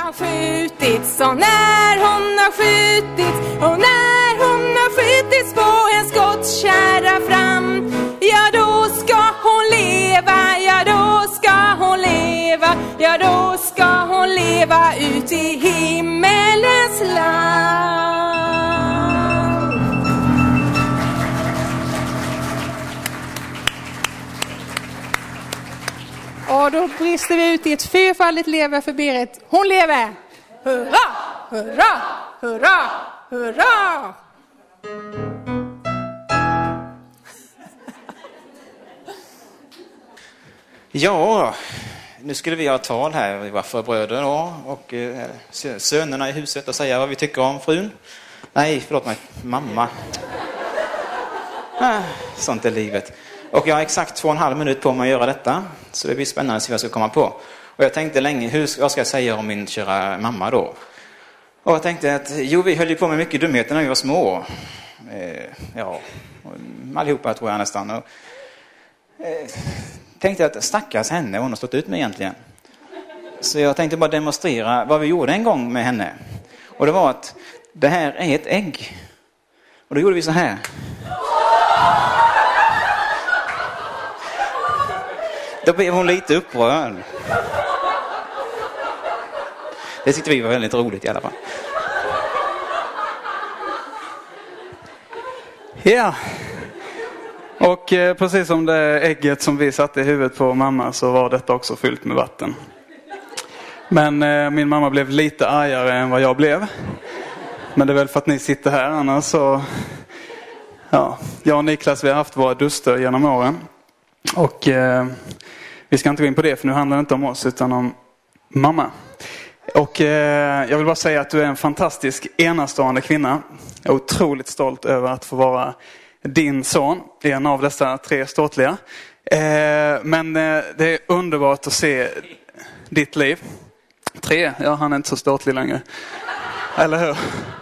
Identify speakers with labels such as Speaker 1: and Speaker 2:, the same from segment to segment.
Speaker 1: har skjutits och när hon har skjutits och när hon har skjutits på en skottkärra fram, ja då ska hon leva, ja då ska hon leva, ja då ska hon leva ut i himmelens land. Och då brister vi ut i ett fyrfaldigt leva för Berit. Hon lever! Hurra, hurra, hurra, hurra!
Speaker 2: Ja, nu skulle vi ha tal här. Vi var för bröder då, och sönerna i huset och säga vad vi tycker om frun. Nej, förlåt mig, mamma. Sånt är livet. Och jag har exakt 2,5 minuter på mig att göra detta. Så det blir spännande att se vad jag ska komma på. Och jag tänkte länge, vad ska jag säga om min kära mamma då? Och jag tänkte att, vi höll ju på med mycket dumheter när vi var små. Allihopa tror jag nästan. Och, tänkte att stackars henne, hon har stått ut med egentligen. Så jag tänkte bara demonstrera vad vi gjorde en gång med henne. Och det var att det här är ett ägg. Och då gjorde vi så här. Då blev hon lite upprörd. Det tyckte vi var väldigt roligt i alla fall.
Speaker 3: Ja. Och precis som det ägget som vi satte i huvudet på mamma så var detta också fyllt med vatten. Men min mamma blev lite argare än vad jag blev. Men det är väl för att ni sitter här, annars så... Ja, jag och Niklas, vi har haft våra duster genom åren. Och vi ska inte gå in på det, för nu handlar det inte om oss utan om mamma. Och jag vill bara säga att du är en fantastisk, enastående kvinna. Jag är otroligt stolt över att få vara din son, en av dessa 3 ståtliga. Men det är underbart att se ditt liv. 3, ja, han är inte så ståtlig längre. Eller hur?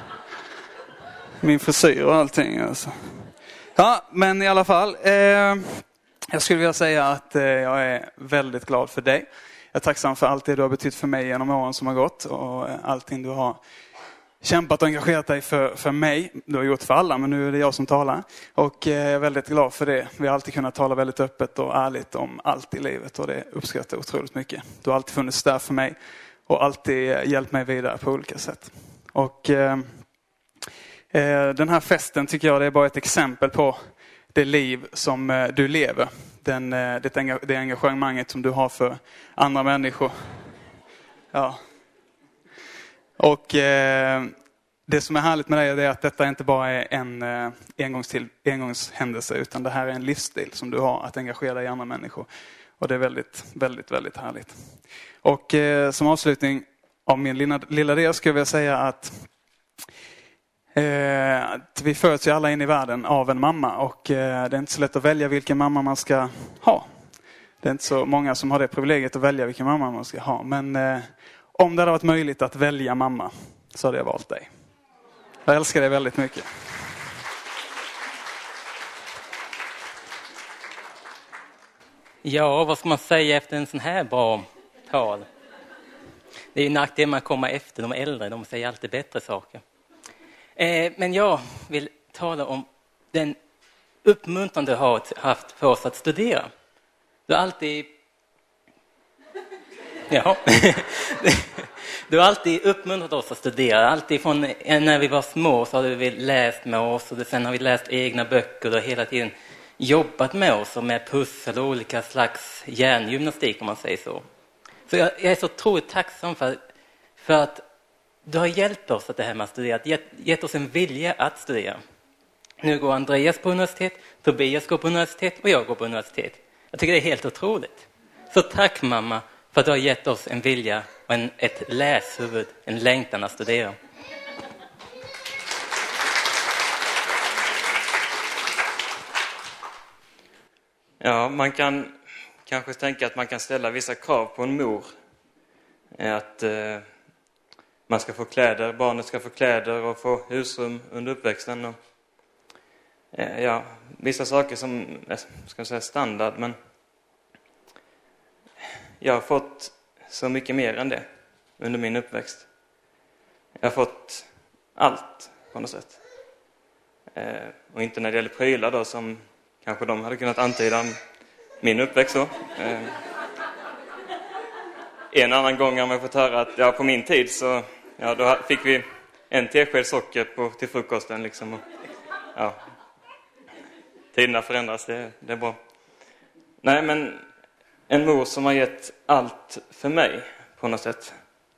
Speaker 3: Min frisyr och allting. Alltså. Ja, men i alla fall. Jag skulle vilja säga att jag är väldigt glad för dig. Jag är tacksam för allt det du har betytt för mig genom åren som har gått. Och allting du har kämpat och engagerat dig för mig. Du har gjort för alla, men nu är det jag som talar. Och jag är väldigt glad för det. Vi har alltid kunnat tala väldigt öppet och ärligt om allt i livet. Och det uppskattar jag otroligt mycket. Du har alltid funnits där för mig. Och alltid hjälpt mig vidare på olika sätt. Och den här festen tycker jag det är bara ett exempel på det liv som du lever. Det engagemanget som du har för andra människor. Ja. Och det som är härligt med dig är att detta inte bara är en engångshändelse, utan det här är en livsstil som du har att engagera dig i andra människor. Och det är väldigt, väldigt, väldigt härligt. Och som avslutning av min lilla del skulle jag vilja säga att vi föds ju alla in i världen av en mamma. Och det är inte så lätt att välja vilken mamma man ska ha. Det är inte så många som har det privilegiet att välja vilken mamma man ska ha. Men om det hade varit möjligt att välja mamma så hade jag valt dig. Jag älskar dig väldigt mycket.
Speaker 4: Ja, vad ska man säga efter en sån här bra tal? Det är ju nackdel man kommer efter de äldre. De säger alltid bättre saker. Men jag vill tala om den uppmuntran du har haft för oss att studera. Du har alltid... Ja. Du har alltid uppmuntrat oss att studera. Alltid från när vi var små så har vi läst med oss. Och sen har vi läst egna böcker och hela tiden jobbat med oss. Och med pussel och olika slags hjärngymnastik, om man säger så. Så jag är så otroligt tacksam för att du har hjälpt oss att det här med att studera. Gett oss en vilja att studera. Nu går Andreas på universitet, Tobias går på universitet och jag går på universitet. Jag tycker det är helt otroligt. Så tack mamma för att du har gett oss en vilja och ett läshuvud, en längtan att studera.
Speaker 5: Ja, man kan kanske tänka att man kan ställa vissa krav på en mor. Att man ska få kläder, barnet ska få kläder och få husrum under uppväxten. Och, ja, vissa saker som ska säga standard, men jag har fått så mycket mer än det. under min uppväxt. Jag har fått allt på något sätt. Och inte när det gäller prylar då, som kanske de hade kunnat antyda min uppväxt så. En annan gång har man fått höra att på min tid så då fick vi en tesked socker till frukosten liksom. Och, tiderna förändras, det är bra. Nej, men en mor som har gett allt för mig på något sätt.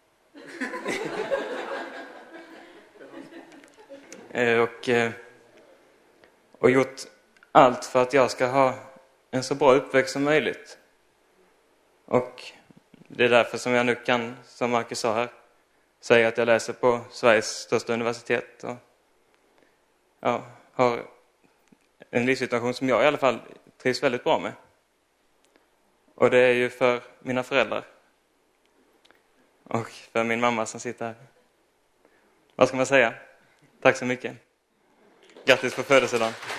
Speaker 5: Och gjort allt för att jag ska ha en så bra uppväxt som möjligt. Och det är därför som jag nu kan, som Marcus sa här, säga att jag läser på Sveriges största universitet. Och har en livssituation som jag i alla fall trivs väldigt bra med. Och det är ju för mina föräldrar. Och för min mamma som sitter här. Vad ska man säga? Tack så mycket. Grattis på födelsedagen.